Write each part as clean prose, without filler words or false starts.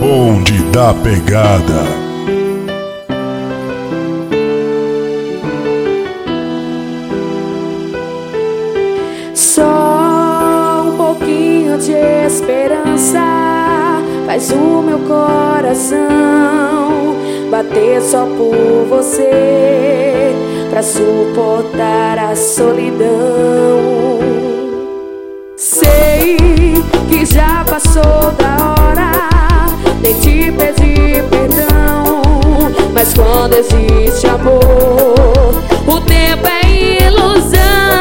Bonde da Pegada. Só um pouquinho de esperança faz o meu coração bater só por você, pra suportar a solidão. Sei que já passou da hora de te pedir perdão, mas quando existe amor, o tempo é ilusão.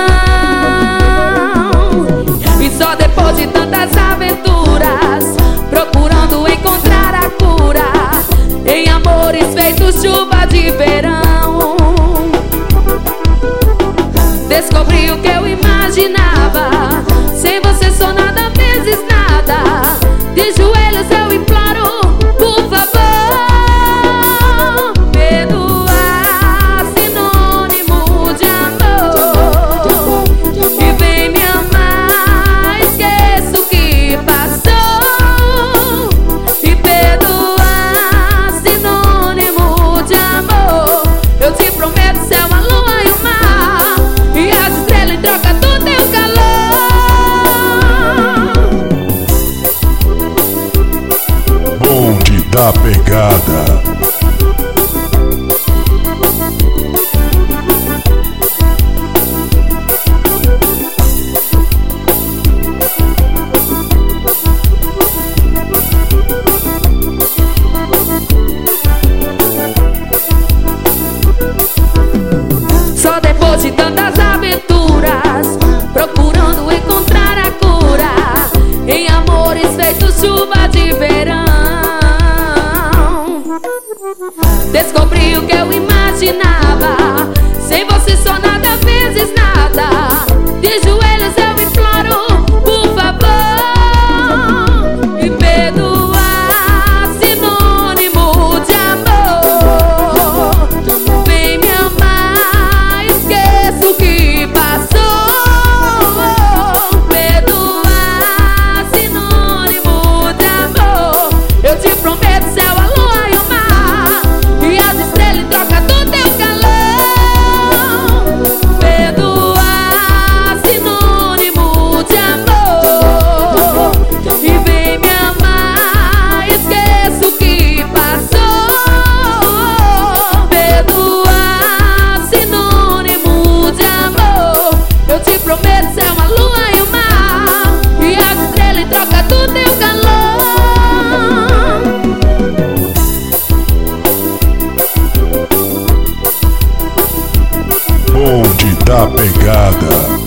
E só depois de tantas aventuras, procurando encontrar a cura em amores feitos chuva de verão, descobri o que eu imaginava. Sem você sou nada, vezes nada. De joelhos eu imploro, por favor, perdoar, sinônimo de amor. E vem me amar, esqueça o que passou. E perdoar, sinônimo de amor. Eu te prometo céu, a lua e o mar, e as estrelas em troca do teu calor. Bonde da Pegada. Só depois de tantas aventuras, procurando encontrar a cura em amores feitos chuva de verão, descobri o que eu imaginava. Sem você sou nada, vezes nada. De joelhos eu imploro, por favor, me perdoar, sinônimo de amor. Vem me amar, esqueça o que passou. Perdoar, sinônimo de amor. Eu te prometo céu, a lua e o mar, e as estrelas em troca do teu calor. Perdoar, sinônimo de amor. E vem me amar, esqueça o que passou. Perdoar, sinônimo de amor. Eu te prometo céu, a lua e o mar, e as estrelas em troca do teu calor. Bonde da Pegada.